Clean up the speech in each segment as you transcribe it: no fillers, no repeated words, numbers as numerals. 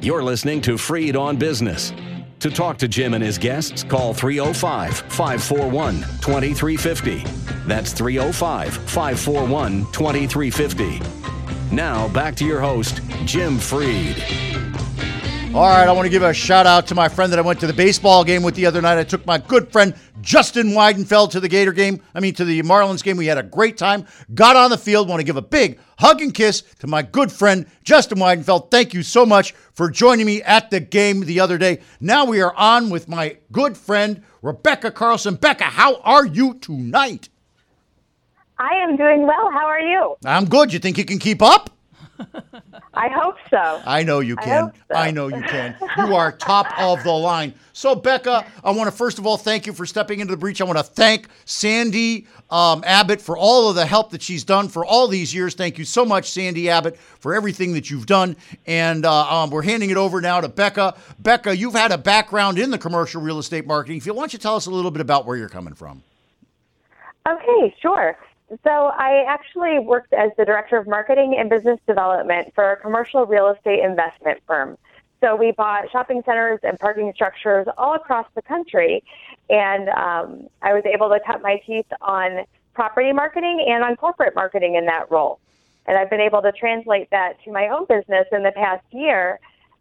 You're listening to Freed on Business. To talk to Jim and his guests, call 305-541-2350. That's 305-541-2350. Now, back to your host, Jim Freed. All right, I want to give a shout out to my friend that I went to the baseball game with the other night. I took my good friend Justin Weidenfeld to the to the Marlins game. We had a great time, got on the field. Want to give a big hug and kiss to my good friend Justin Weidenfeld. Thank you so much for joining me at the game the other day. Now we are on with my good friend Rebecca Carlson. Becca, how are you tonight? I am doing well. How are you? I'm good. You think you can keep up? I hope so. I know you can. I know you can. You are top of the line. So, Becca, I want to first of all thank you for stepping into the breach. I want to thank Sandy Abbott for all of the help that she's done for all these years. Thank you so much, Sandy Abbott, for everything that you've done. And we're handing it over now to Becca. Becca, you've had a background in the commercial real estate marketing field. Why don't you tell us a little bit about where you're coming from? Okay, sure. So I actually worked as the Director of Marketing and Business Development for a commercial real estate investment firm. So we bought shopping centers and parking structures all across the country, and I was able to cut my teeth on property marketing and on corporate marketing in that role. And I've been able to translate that to my own business in the past year,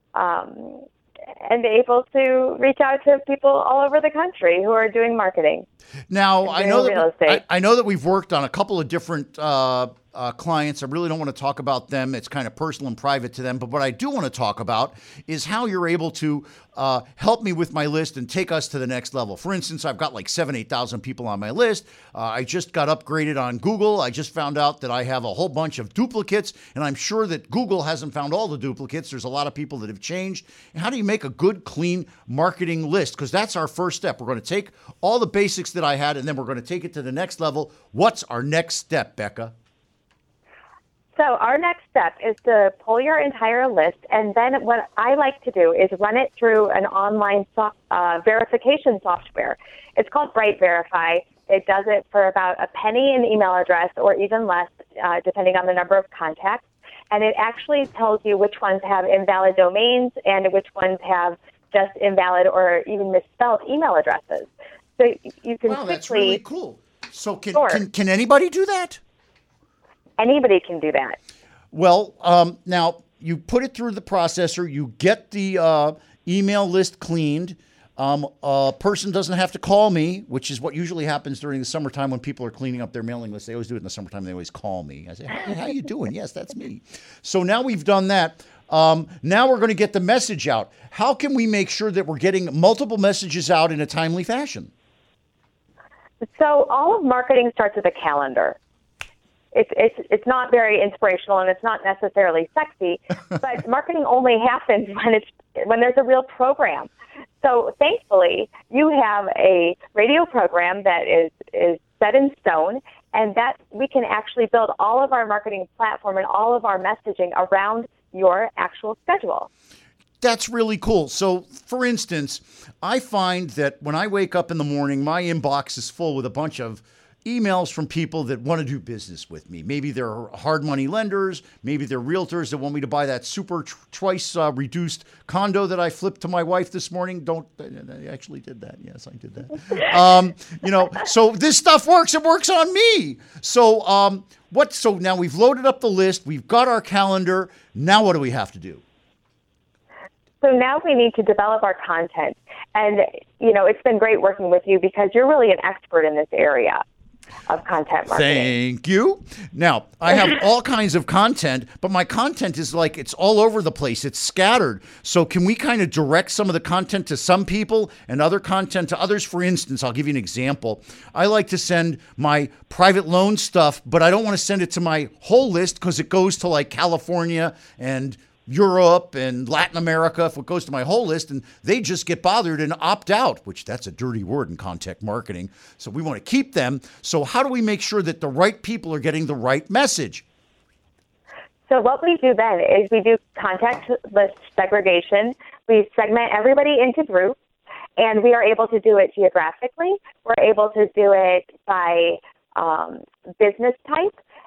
and be able to reach out to people all over the country who are doing marketing. Now, I know that we've worked on a couple of different clients. I really don't want to talk about them. It's kind of personal and private to them. But what I do want to talk about is how you're able to help me with my list and take us to the next level. For instance, I've got like 8,000 people on my list. I just got upgraded on Google. I just found out that I have a whole bunch of duplicates, and I'm sure that Google hasn't found all the duplicates. There's a lot of people that have changed. And how do you make a good, clean marketing list? Because that's our first step. We're going to take all the basics that I had, and then we're going to take it to the next level. What's our next step, Becca? So our next step is to pull your entire list, and then what I like to do is run it through an online verification software. It's called Bright Verify. It does it for about a penny an email address, or even less, depending on the number of contacts. And it actually tells you which ones have invalid domains and which ones have just invalid or even misspelled email addresses. So you can quickly... That's really cool. So can anybody do that? Anybody can do that. Well, now you put it through the processor, you get the email list cleaned. A person doesn't have to call me, which is what usually happens during the summertime when people are cleaning up their mailing list. They always do it in the summertime. They always call me. I say, hey, how you doing? Yes, that's me. So now we've done that. Now we're going to get the message out. How can we make sure that we're getting multiple messages out in a timely fashion? So all of marketing starts with a calendar. It's not very inspirational, and it's not necessarily sexy, but marketing only happens when there's a real program. So thankfully, you have a radio program that is set in stone, and that we can actually build all of our marketing platform and all of our messaging around your actual schedule. That's really cool. So, for instance, I find that when I wake up in the morning, my inbox is full with a bunch of emails from people that want to do business with me. Maybe they're hard money lenders. Maybe they're realtors that want me to buy that super twice reduced condo that I flipped to my wife this morning. I actually did that. Yes, I did that. So this stuff works. It works on me. So So now we've loaded up the list. We've got our calendar. Now what do we have to do? So now we need to develop our content. And, it's been great working with you because you're really an expert in this area of content marketing. Thank you. Now, I have all kinds of content, but my content is like it's all over the place. It's scattered. So can we kind of direct some of the content to some people and other content to others? For instance, I'll give you an example. I like to send my private loan stuff, but I don't want to send it to my whole list because it goes to like California and Europe and Latin America, if it goes to my whole list, and they just get bothered and opt out, which that's a dirty word in content marketing. So we want to keep them. So how do we make sure that the right people are getting the right message? So what we do then is we do contact list segregation. We segment everybody into groups, and we are able to do it geographically. We're able to do it by business type.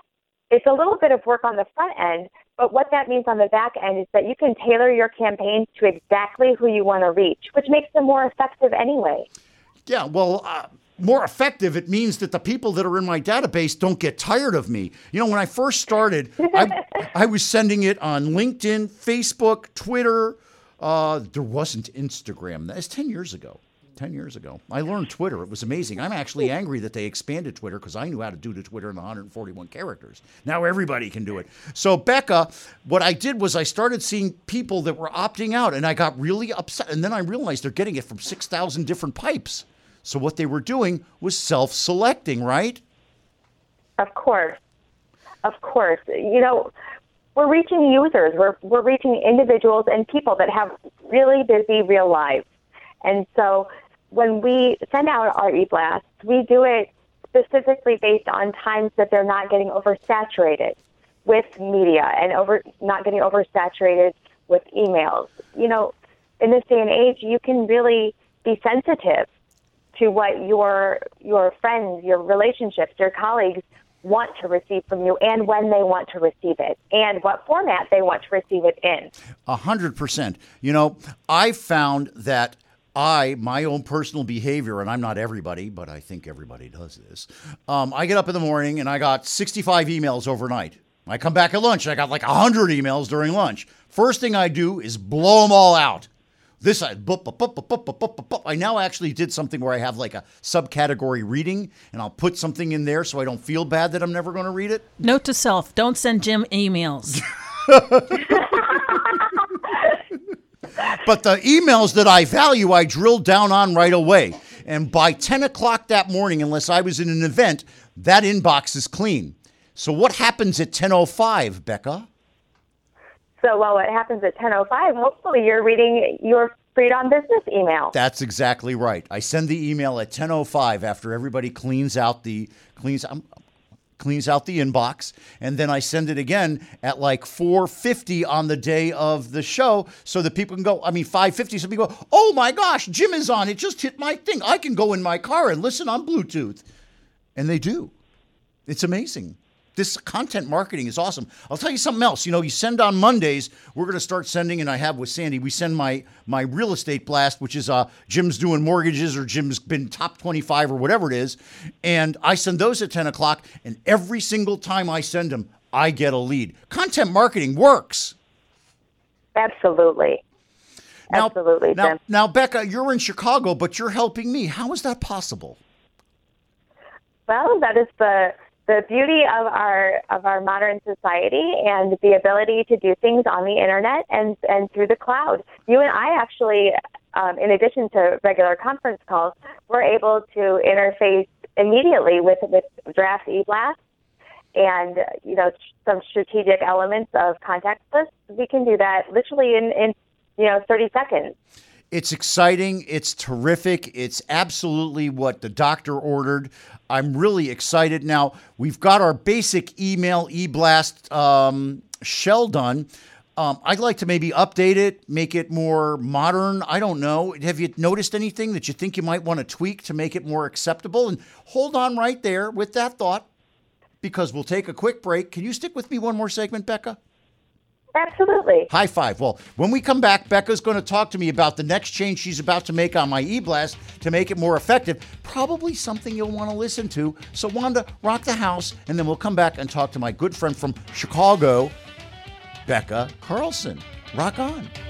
it's a little bit of work on the front end, but what that means on the back end is that you can tailor your campaigns to exactly who you want to reach, which makes them more effective anyway. Yeah, well, more effective, it means that the people that are in my database don't get tired of me. You know, when I first started, I was sending it on LinkedIn, Facebook, Twitter. There wasn't Instagram. That's 10 years ago. 10 years ago. I learned Twitter. It was amazing. I'm actually angry that they expanded Twitter because I knew how to do the Twitter in the 141 characters. Now everybody can do it. So, Becca, what I did was I started seeing people that were opting out, and I got really upset. And then I realized they're getting it from 6,000 different pipes. So what they were doing was self-selecting, right? Of course. Of course. You know, we're reaching users. We're reaching individuals and people that have really busy real lives. And so when we send out our e-blasts, we do it specifically based on times that they're not getting oversaturated with media and not getting oversaturated with emails. You know, in this day and age, you can really be sensitive to what your friends, your relationships, your colleagues want to receive from you and when they want to receive it and what format they want to receive it in. 100%. You know, I found that my own personal behavior, and I'm not everybody, but I think everybody does this. I get up in the morning and I got 65 emails overnight. I come back at lunch and I got like 100 emails during lunch. First thing I do is blow them all out. I now actually did something where I have like a subcategory reading, and I'll put something in there so I don't feel bad that I'm never going to read it. Note to self, don't send Jim emails. But the emails that I value, I drill down on right away. And by 10 o'clock that morning, unless I was in an event, that inbox is clean. So what happens at 10:05, Becca? So, well, what happens at 10:05, hopefully you're reading your Freed on Business email. That's exactly right. I send the email at 10:05 after everybody cleans out the inbox, and then I send it again at like 4:50 on the day of the show so that people can go, 5:50, so people go, oh my gosh, Jim is on. It just hit my thing. I can go in my car and listen on Bluetooth. And they do. It's amazing. This content marketing is awesome. I'll tell you something else. You know, you send on Mondays, we're going to start sending, and I have with Sandy, we send my real estate blast, which is Jim's doing mortgages or Jim's been top 25 or whatever it is. And I send those at 10 o'clock, and every single time I send them, I get a lead. Content marketing works. Absolutely. Absolutely, Jim. Now, Becca, you're in Chicago, but you're helping me. How is that possible? Well, that is the beauty of our modern society and the ability to do things on the internet and through the cloud. You and I actually, in addition to regular conference calls, we're able to interface immediately with draft e-blasts and, you know, some strategic elements of contact lists. We can do that literally in 30 seconds. It's exciting. It's terrific. It's absolutely what the doctor ordered. I'm really excited. Now, we've got our basic email e-blast shell done. I'd like to maybe update it, make it more modern. I don't know. Have you noticed anything that you think you might want to tweak to make it more acceptable? And hold on right there with that thought, because we'll take a quick break. Can you stick with me one more segment, Becca? Absolutely. High five. Well, when we come back, Becca's going to talk to me about the next change she's about to make on my e-blast to make it more effective. Probably something you'll want to listen to. So, Wanda, rock the house, and then we'll come back and talk to my good friend from Chicago, Becca Carlson. Rock on.